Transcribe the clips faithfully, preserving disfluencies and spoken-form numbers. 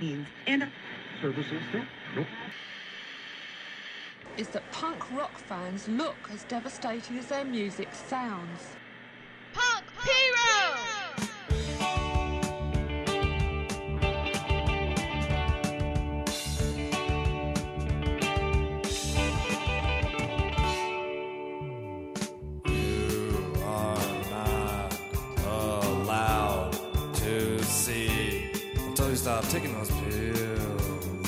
means and services. Nope. Is that punk rock fans look as devastating as their music sounds. Punk Hero! Stop taking those pills.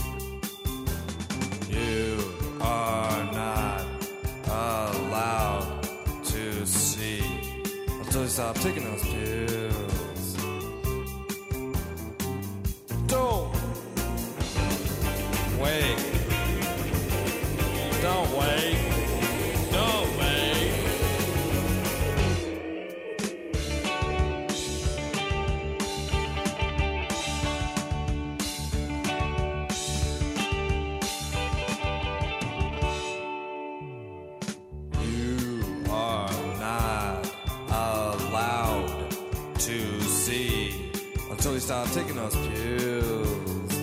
You are not allowed to see until you stop taking those pills. Don't wait. Don't wait. Don't wait. Until you stop taking those pills.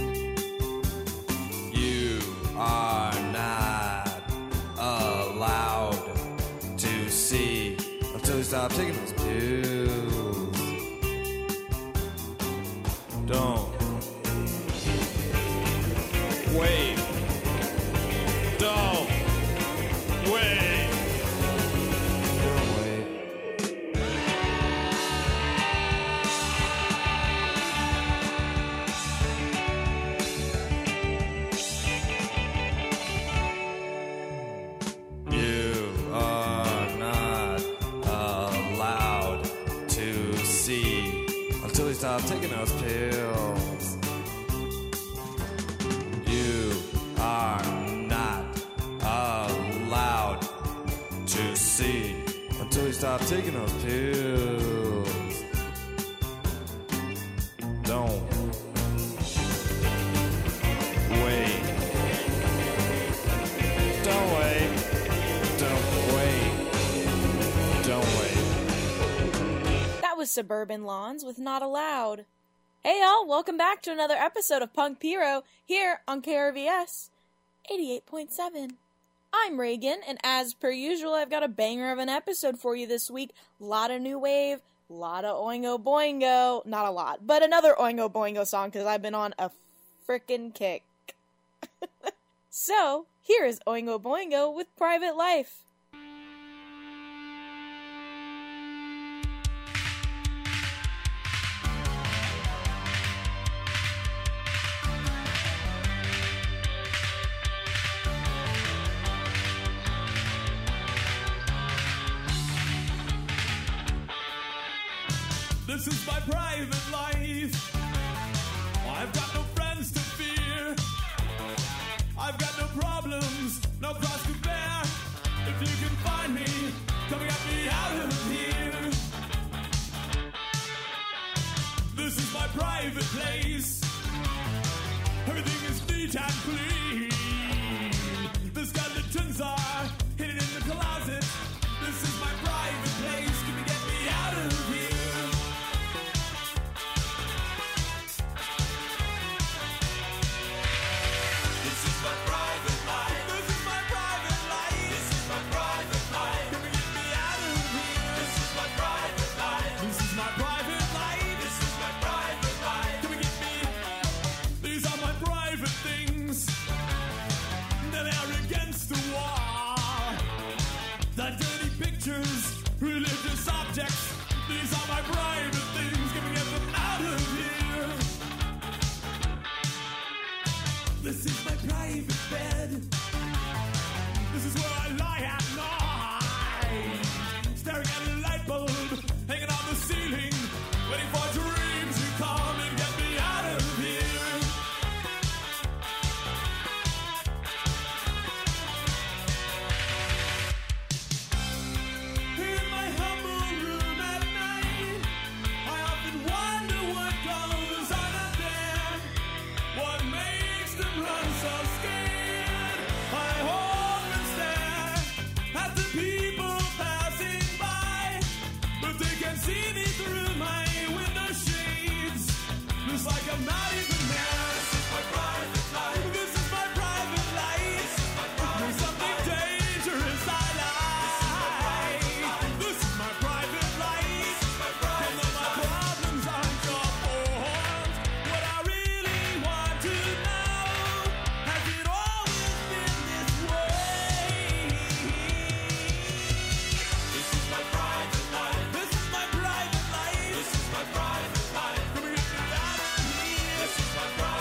You are not allowed to see until you stop taking those pills. Don't wait. Don't wait. Stop taking those pills. You are not allowed to see until you stop taking those pills. Don't wait. Don't wait. Don't wait. Don't wait. Was Suburban Lawns with Not Allowed. Hey y'all, welcome back to another episode of Punk Hero here on K R V S eighty-eight point seven. I'm Reagan, and as per usual, I've got a banger of an episode for you this week. Lot of new wave, lot of Oingo Boingo. Not a lot, but another Oingo Boingo song because I've been on a frickin' kick. So, here is Oingo Boingo with Private Life. This is my private life. I've got no friends to fear. I've got no problems, no cross to bear. If you can find me, come get me out of here. This is my private place. Everything is neat and clean. The skeletons are hidden in the closet. This is my private place. Can you get me out of here? not even there. This is my private life. This is my private life. There's something dangerous I like. This is my private life. And though my problems aren't your fault, what I really want to know, has it always been this way? This is my private life. This is my private life. This is my private life. Come and get it out of me. This is my private life.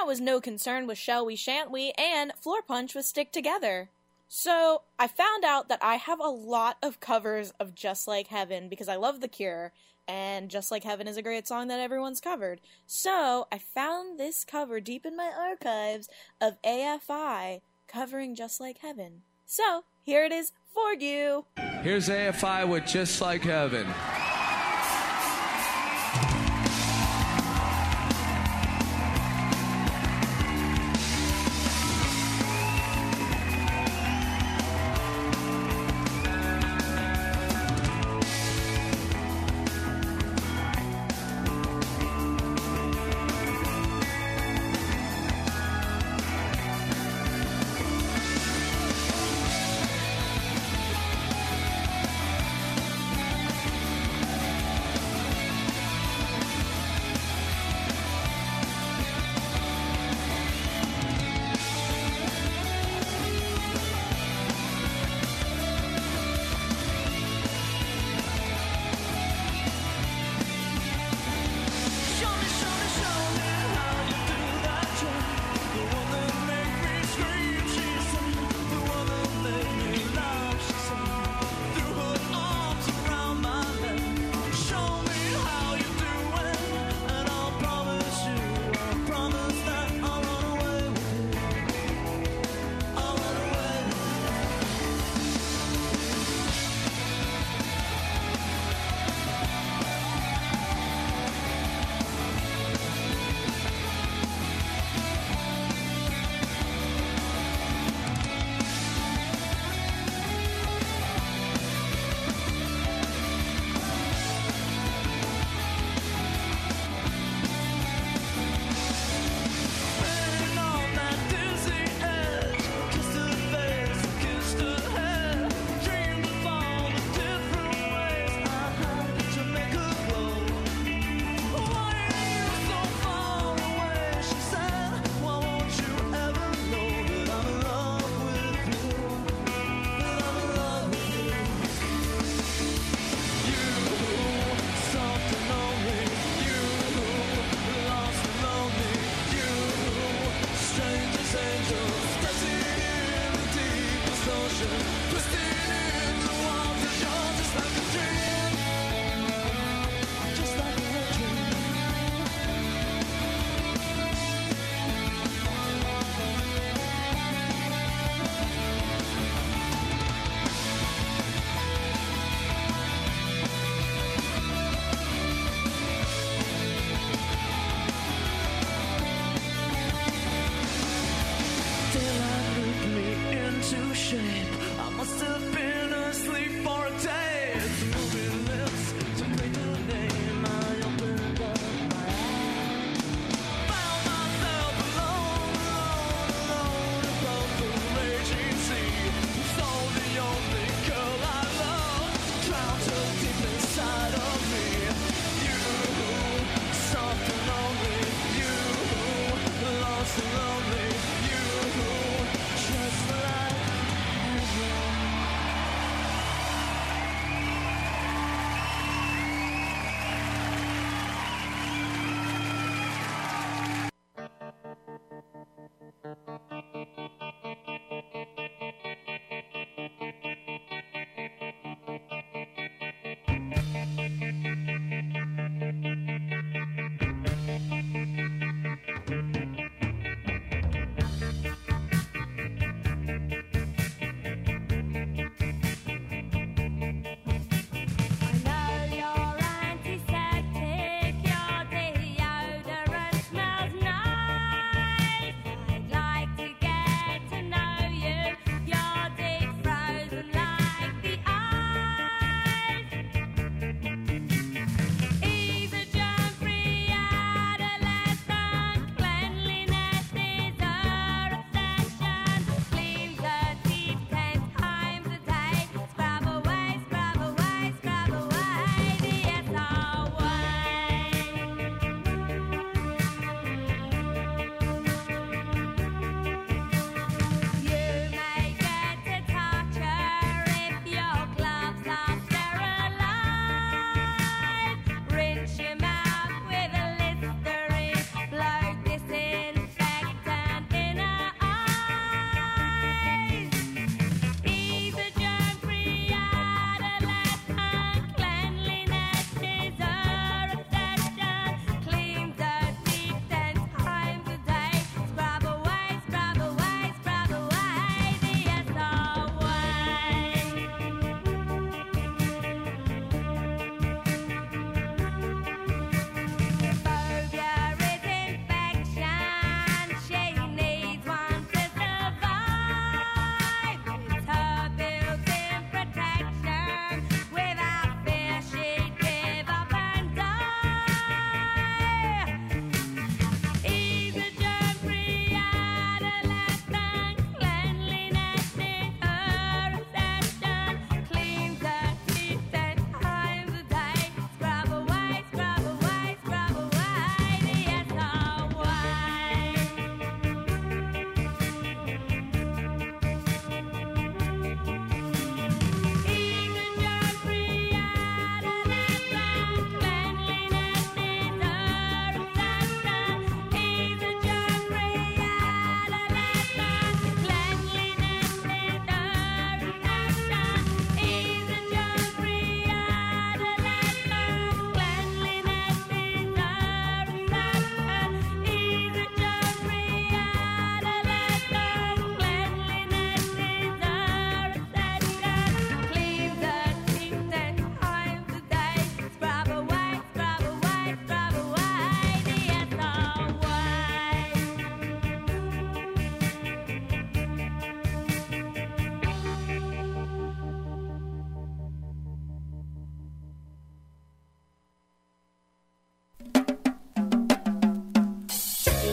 that was No Concern with Shall We Shan't We, and Floor Punch with Stick Together. So, I found out that I have a lot of covers of Just Like Heaven because I love The Cure, and Just Like Heaven is a great song that everyone's covered. So, I found this cover deep in my archives of A F I covering Just Like Heaven. So, here it is for you. Here's A F I with Just Like Heaven.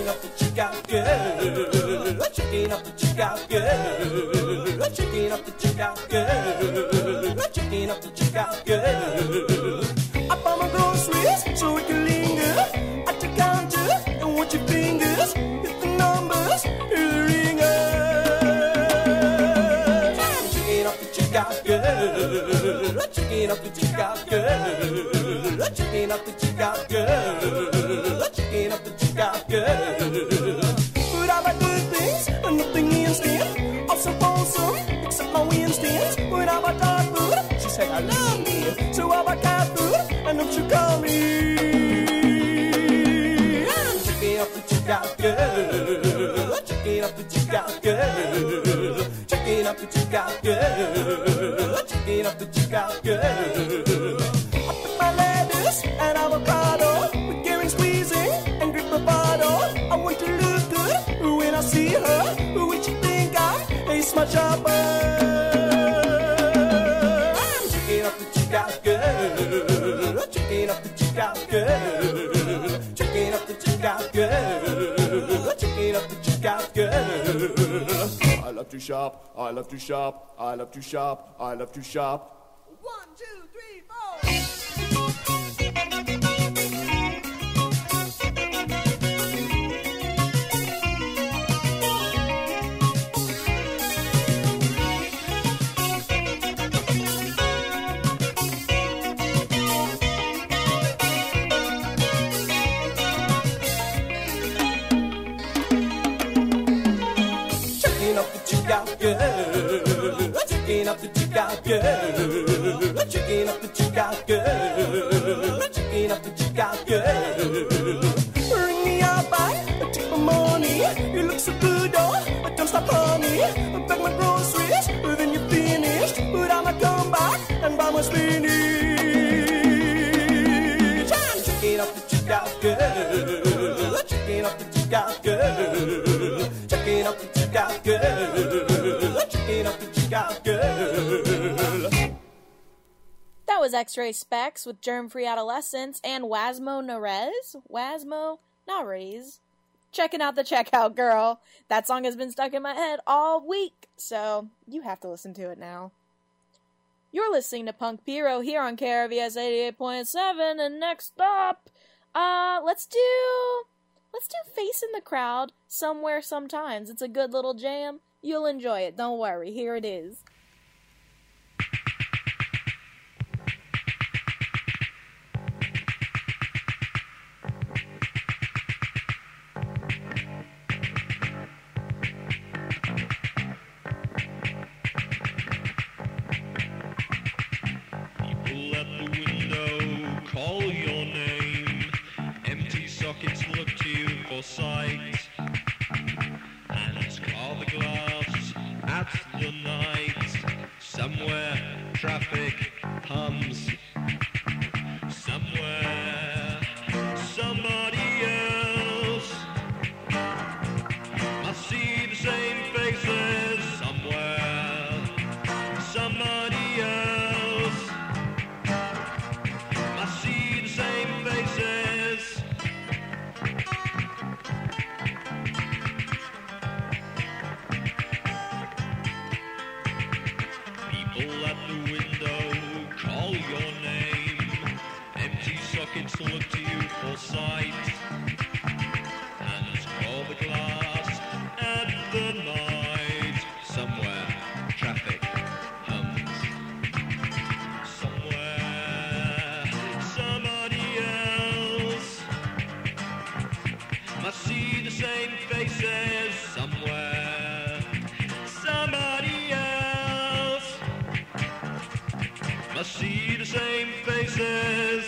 checking up the checkout girl, checking up the checkout girl, checking up the checkout girl, checking up the checkout girl. I buy my groceries so we can linger at the counter and watch your fingers hit the numbers, hear the ringers. I'm checking up the checkout girl, checking up the checkout girl, checking up the checkout girl, checking up the checkout girl. But I like good things and nothing instant. Awesome, awesome, except my Winston's. When I buy dog food, she said I love me. So I buy cat food, and don't you call me. I'm checking up the checkout girl, checking up the checkout girl, checking up the checkout girl, checking up the checkout girl. I put my lettuce and avocado with gearing squeezing and grip bravado. I want to look good when I see her. Who would you think I ace my chopper? I'm checking up the checkout girl, checking up the checkout girl, checking up the checkout girl, checking up the checkout girl. I love to shop, I love to shop, I love to shop, I love to shop. One, two, three, four. Checking up the checkout girl, checking up the checkout girl, checking up the checkout girl, checking up the checkout girl. Ring me up, I take my money. You look so good, oh, but don't stop honey. I bag my groceries, then you're finished. But I'ma come back and buy my spinach. I'm checking up the checkout girl, checking up the checkout girl, checking up the checkout girl, checking up the checkout girl. That was X-Ray Specs with Germ-Free Adolescence and Wasmo Narez. Wasmo Narez. Checking out the checkout girl. That song has been stuck in my head all week, so you have to listen to it now. You're listening to Punk Pyro here on K R V S eighty-eight point seven, and next up, uh, let's do, let's do Face in the Crowd, Somewhere Sometimes. It's a good little jam. You'll enjoy it, don't worry. Here it is. People at the window call your name. Empty sockets look to you for sight. Hands call the glass at the night. Somewhere traffic hums. Somewhere somebody else must see the same faces. Somewhere somebody else must see the same faces. People at the window call your name. Empty sockets look to you for sight. Hands call the glass at the night. Somewhere traffic hums. Somewhere somebody else must see the same faces. Somewhere somebody else must see the same faces.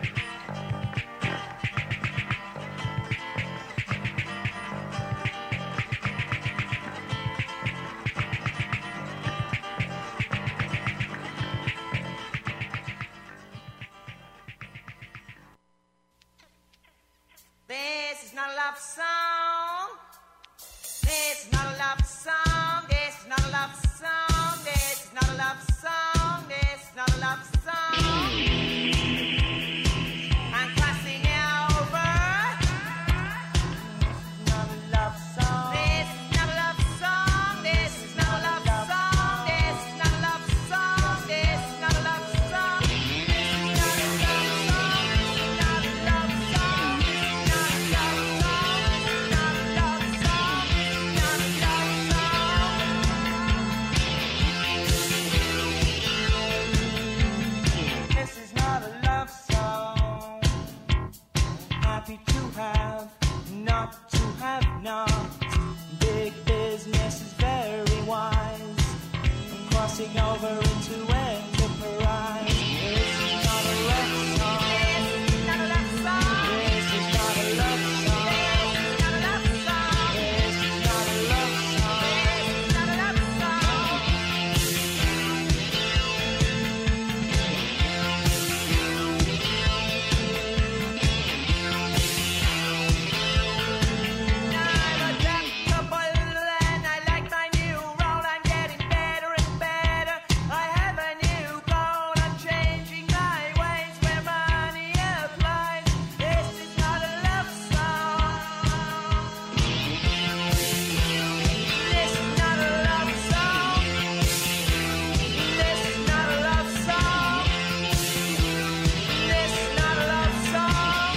This is not a love song. This is not a love song. This is not a love song. This is not a love song. This is not a love song. I'm crossing over. happy to have, not to have not. Big business is very wise, crossing over into enterprise. This is not a love song. This is not a love song. This is not a love song. This is not a love song. This is not a love song. This is not a love song. I'm adaptable and I like my new role. I'm getting better and better. I have a new goal. I'm changing my ways where money applies. This is not a love song. This is not a love song. This is not a love song. This is not a love song.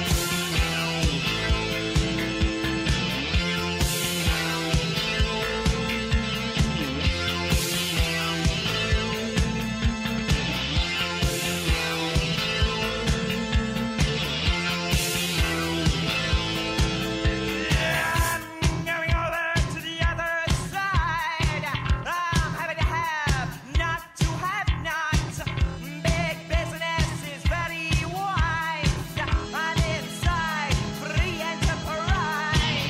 I'm going over to the other side. I'm happy to have, not to have not. Big business is very wise. I'm inside free enterprise.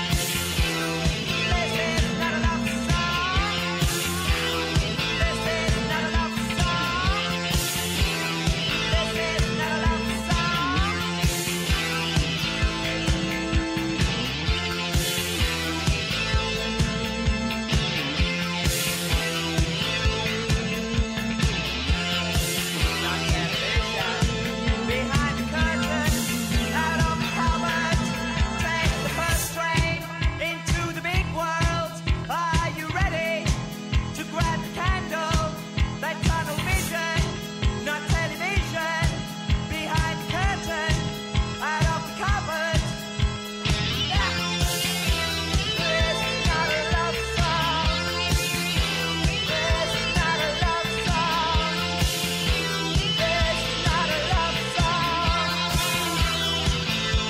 This is not a love song. This is not a love song. This is not a love song. Not television. Behind the curtain, out of the cupboard. Take the first train into the big world. Are you ready to grab the candle? That tunnel vision, not television. Behind the curtain, out of the cupboard. Yeah. This is not a love song. This is not a love song. This is not a love song.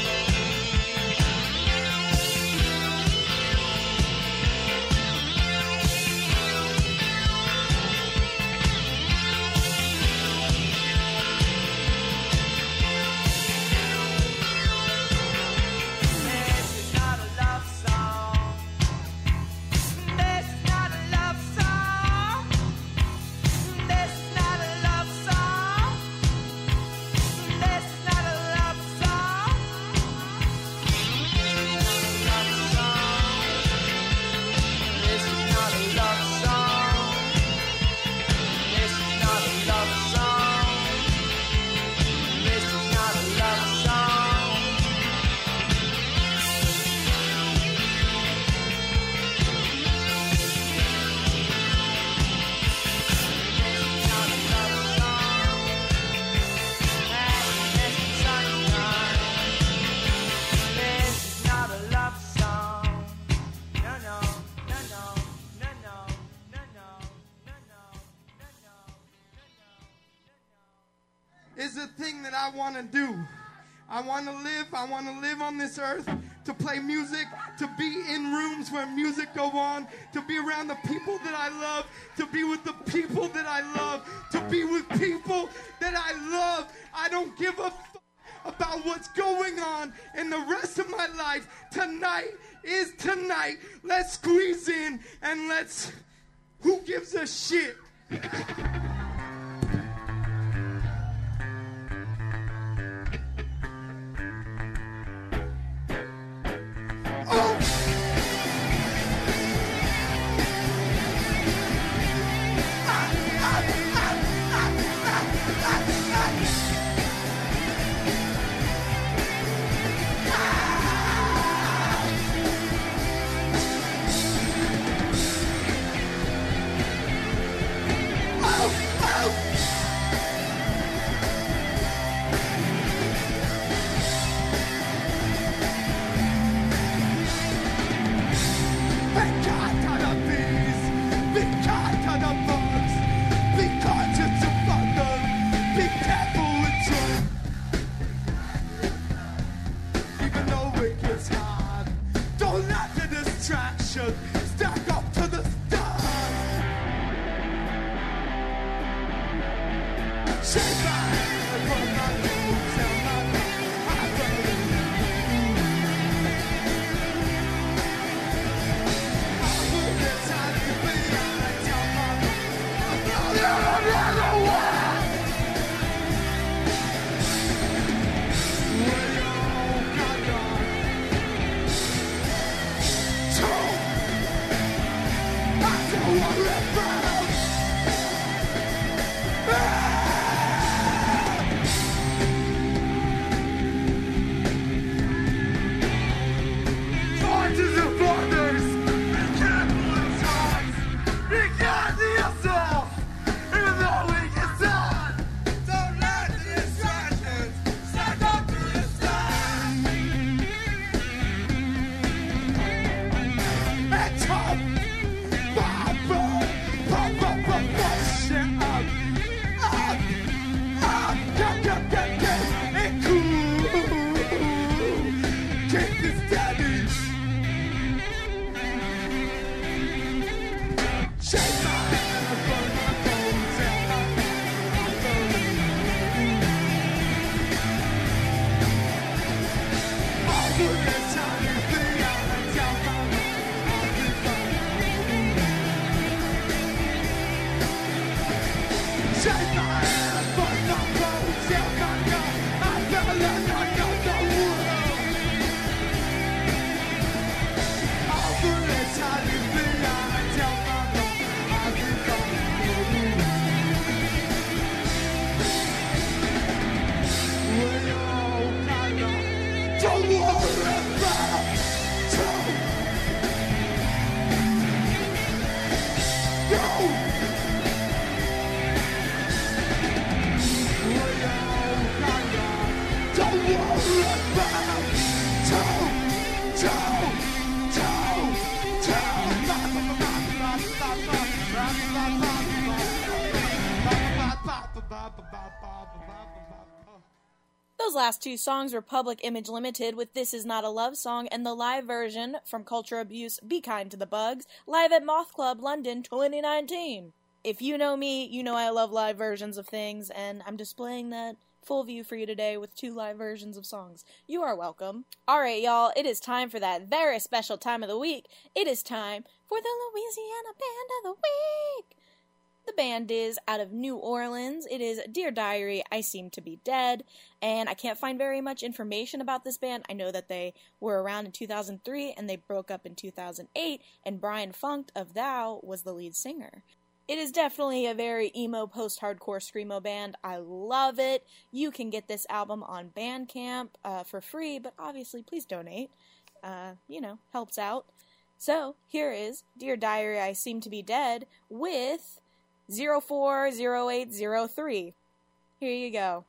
This is not a love song. This is not a love song. This is not a love song. This is not a love song. This is not a love song. This is not a love song. This is not a love song. This is not a love song. No, no, no, no, no, no, no, no, no, no, no, no. Is a thing that I want to do. I want to live. I want to live on this earth, to play music, to be in rooms where music go on, to be around the people that I love, to be with the people that I love, to be with people that I love. I don't give a f- about what's going on in the rest of my life. Tonight is tonight. Let's squeeze in and let's... Who gives a shit? Oh! Those last two songs were Public Image Limited with This Is Not a Love Song and the live version from Culture Abuse, Be Kind to the Bugs, live at Moth Club London twenty nineteen. If you know me, you know I love live versions of things, and I'm displaying that full view for you today with two live versions of songs. You are welcome. Alright, y'all, it is time for that very special time of the week. It is time for the Louisiana Band of the Week. The band is out of New Orleans. It is Dear Diary, I Seem to Be Dead, and I can't find very much information about this band. I know that they were around in two thousand three, and they broke up in two thousand eight, and Brian Funk of Thou was the lead singer. It is definitely a very emo post-hardcore screamo band. I love it. You can get this album on Bandcamp uh, for free, but obviously please donate. Uh, you know, helps out. So, here is Dear Diary, I Seem to Be Dead with zero four zero eight zero three. Here you go.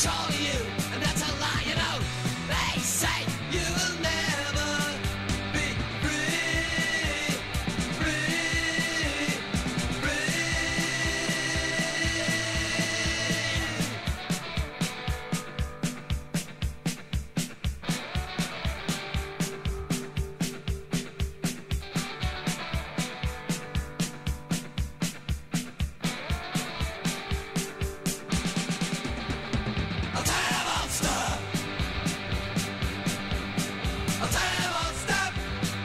control of you, and that's a lie, you know. They say you'll never be free, free, free. I'll tell you about stuff. I'll tell you about stuff.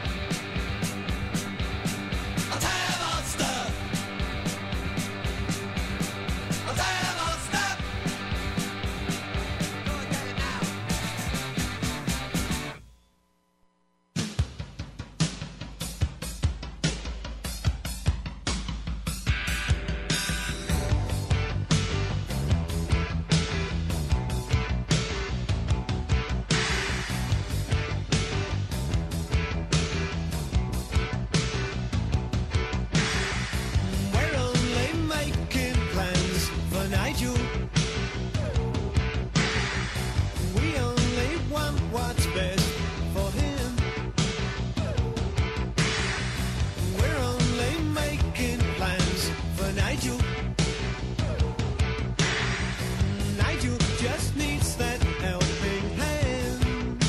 I'll tell you about stuff. I'll tell you about stuff. Go and get it now. We're only making plans for Nigel. We only want what's best for him. We're only making plans for Nigel. Nigel just needs that helping hand.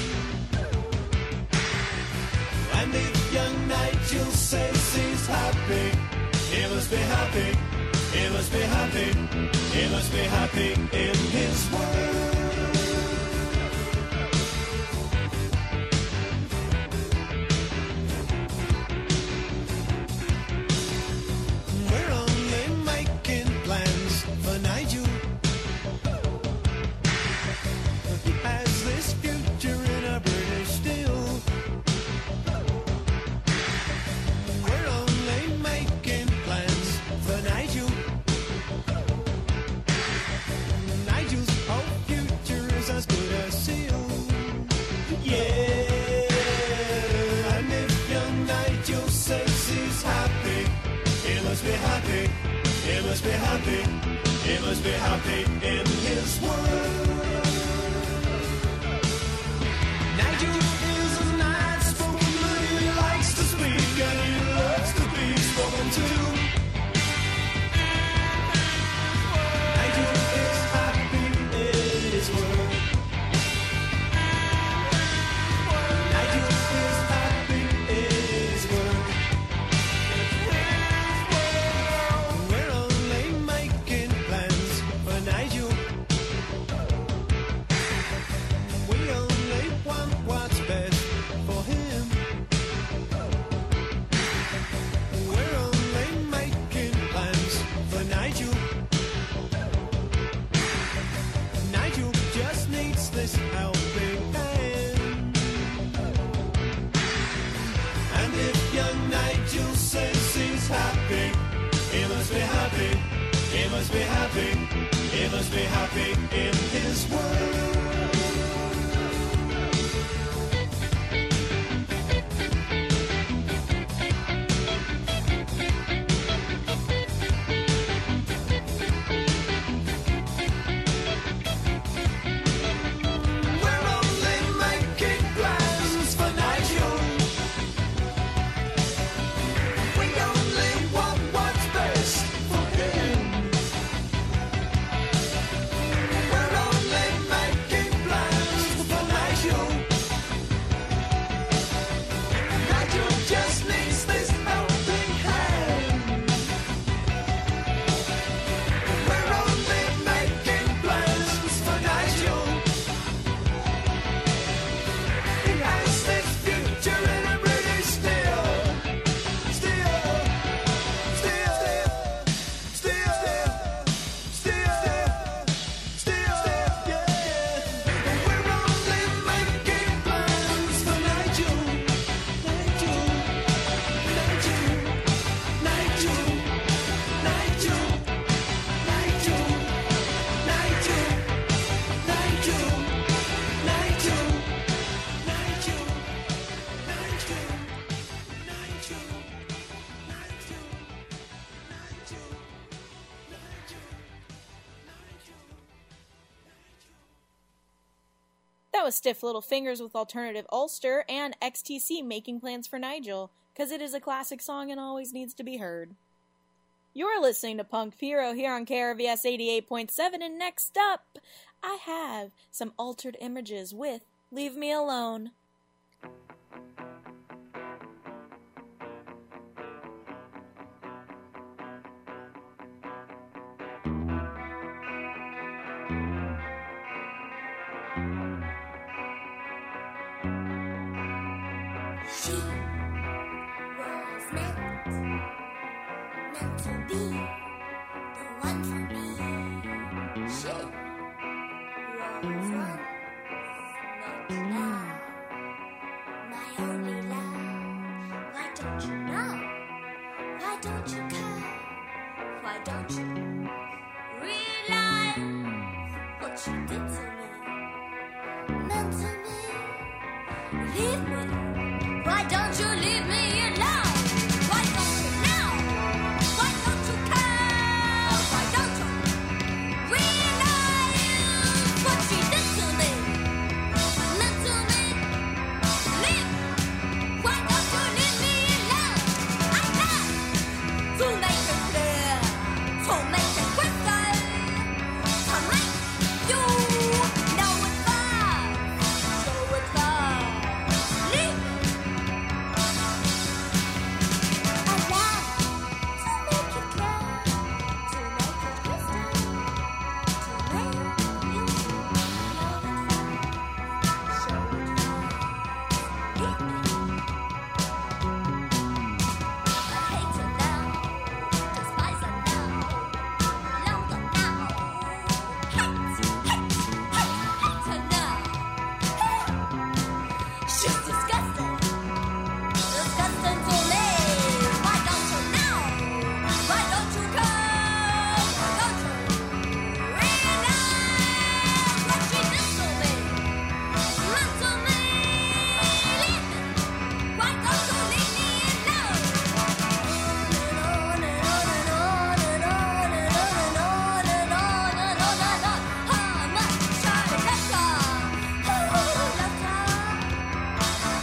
And if young Nigel says he's happy, he must be happy, he must be happy, he must be happy in his world. We're only making plans for Nigel. He has this future in a British steel. We're only making plans for Nigel. Nigel's whole future is as good as sealed. Yeah. And if young Nigel says he's happy, he must be happy, he must be happy, he must be happy in his world. Nigel is a nice spoken man, he likes to speak and he loves to be spoken to. Nigel is happy in his world. Nigel is happy in his world. We're only making plans for Nigel. We only want what's best for him. We're only making plans for Nigel. Nigel just needs this helping hand. And if young Nigel says he's happy, he must be happy, he must be happy, he must be happy in his world. We're only making plans for Nigel. We only want what's best for him. was Stiff Little Fingers with Alternative Ulster and X T C Making Plans for Nigel, cause it is a classic song and always needs to be heard. You're listening to Punk Pyro here on K R V S eighty-eight point seven, and next up, I have some Altered Images with Leave Me Alone. She was meant, meant to be the one for me. She was once meant now, my only love. Why don't you know? Why don't you care? Why don't you realize what you did to me? Meant to me. Leave me. Why don't you leave me alone? Why don't you know? Why don't you care? Why don't you realize what she did to me? Meant to me. Leave. Why don't you leave me alone? I have to make it clear, to make it crystal, to make you know it's fine, so it's fine. Leave me. She's disgusting, disgusting to me. Why don't you know? Why don't you come? Why don't you realize what she did to me? Meant to me. Leave me. Why don't you leave me alone? On and on and on and on and on and on and on and on and on. How much I left her? Left her.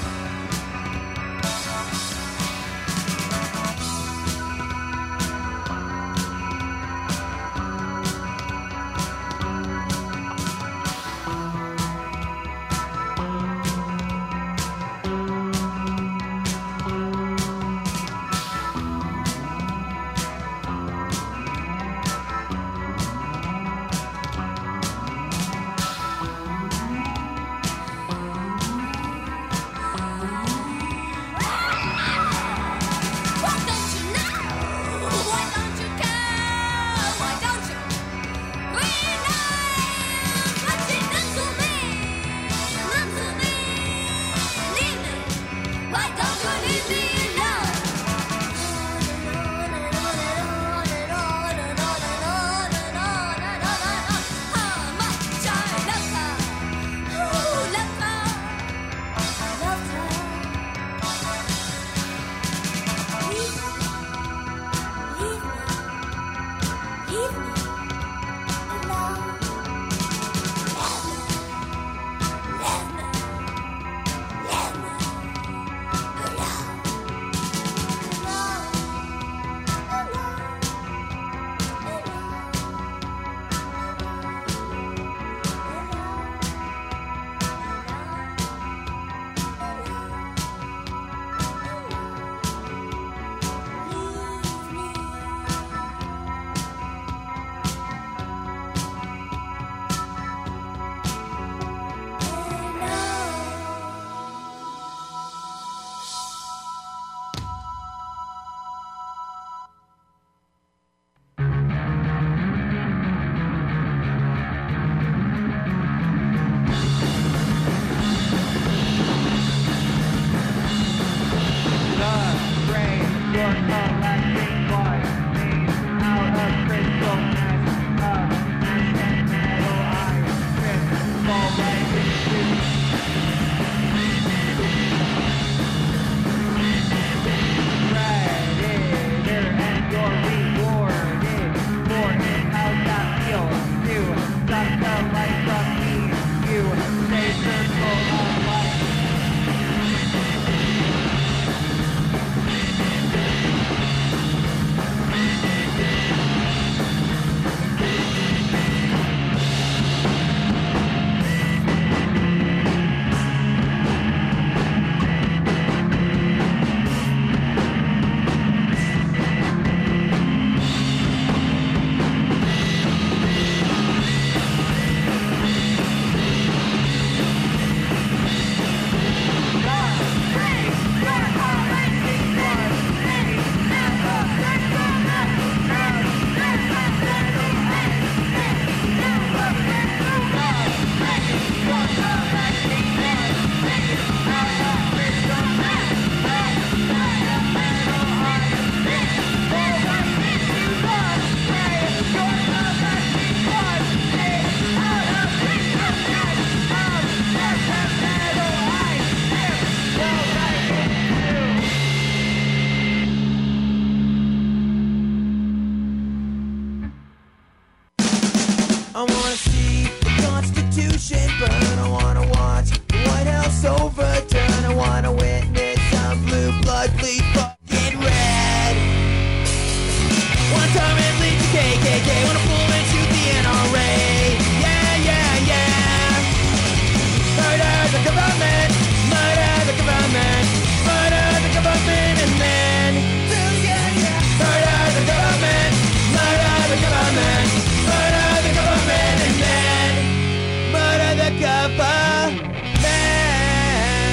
rubber man.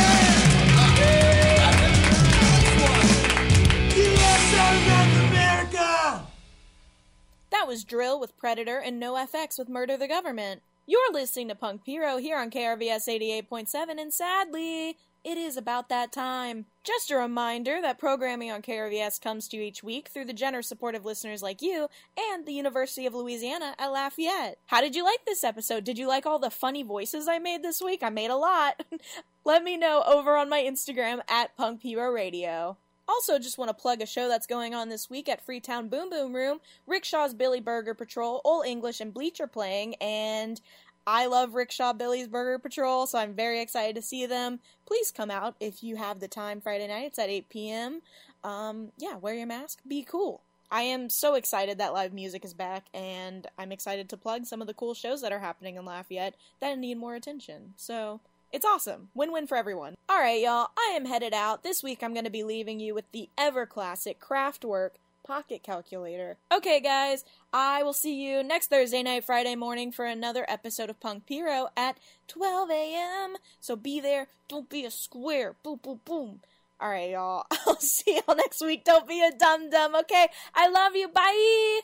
U S A, North America! That was Drill with Predator and NoFX with Murder the Government. You're listening to Punk Pyro here on K R V S eighty-eight point seven, and sadly, it is about that time. Just a reminder that programming on K R V S comes to you each week through the generous support of listeners like you and the University of Louisiana at Lafayette. How did you like this episode? Did you like all the funny voices I made this week? I made a lot. Let me know over on my Instagram at Punk Pyro Radio. Also, just want to plug a show that's going on this week at Freetown Boom Boom Room. Rickshaw's Billy Burger Patrol, Old English, and Bleach are playing, and I love Rickshaw Billy's Burger Patrol, so I'm very excited to see them. Please come out if you have the time Friday night. It's at eight p.m. Um, yeah, wear your mask. Be cool. I am so excited that live music is back, and I'm excited to plug some of the cool shows that are happening in Lafayette that need more attention. So it's awesome. Win-win for everyone. Alright, y'all, I am headed out. This week I'm going to be leaving you with the ever-classic Kraftwerk Pocket Calculator. Okay, guys, I will see you next Thursday night, Friday morning for another episode of Punk Pyro at twelve a.m. So be there. Don't be a square. Boom, boom, boom. Alright, y'all. I'll see y'all next week. Don't be a dum-dum, okay? I love you. Bye!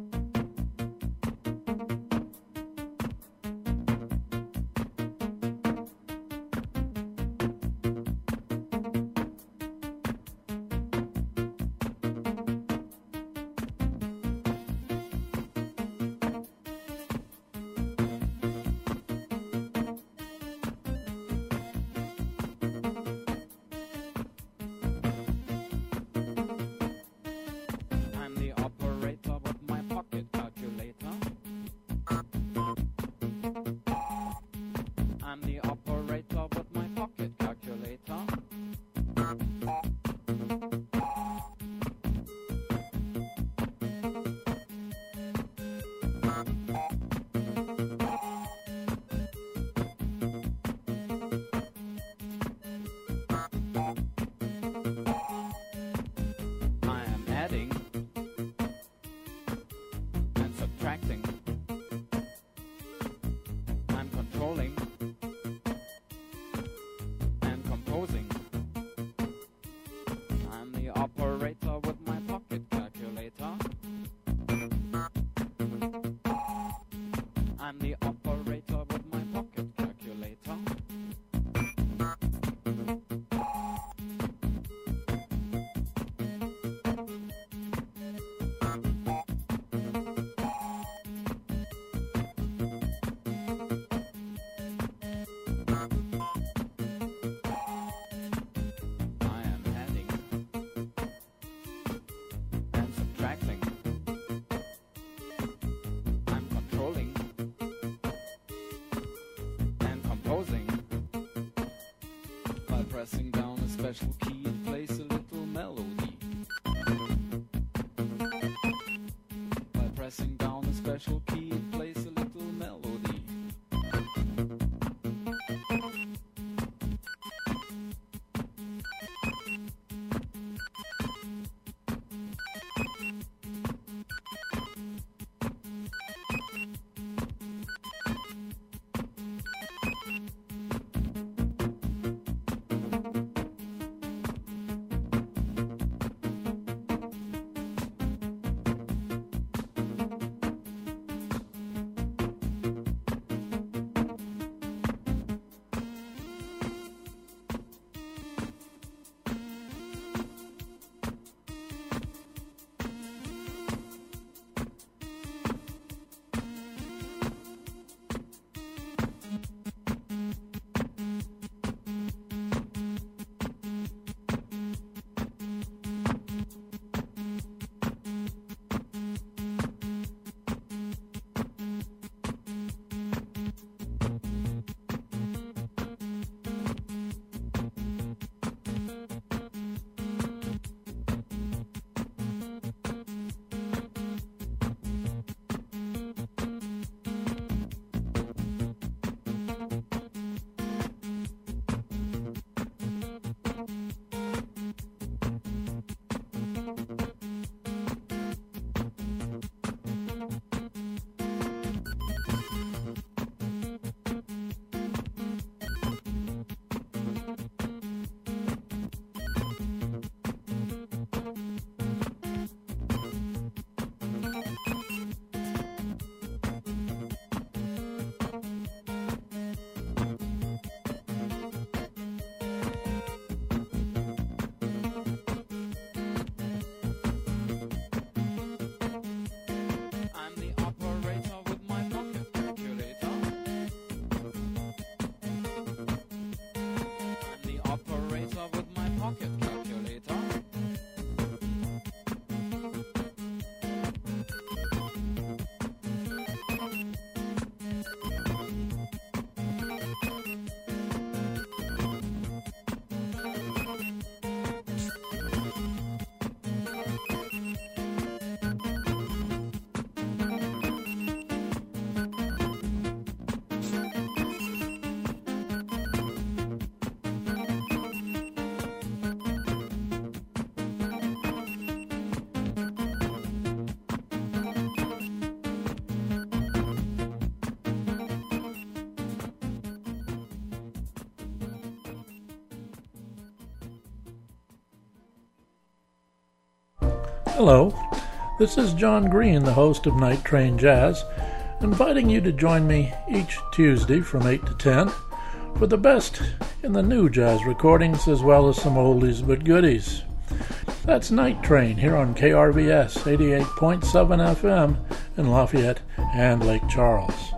Pressing down a special key and place a little melody. By pressing down a special key and place a little melody. Hello, this is John Green, the host of Night Train Jazz, inviting you to join me each Tuesday from eight to ten for the best in the new jazz recordings as well as some oldies but goodies. That's Night Train here on K R V S eighty-eight point seven F M in Lafayette and Lake Charles.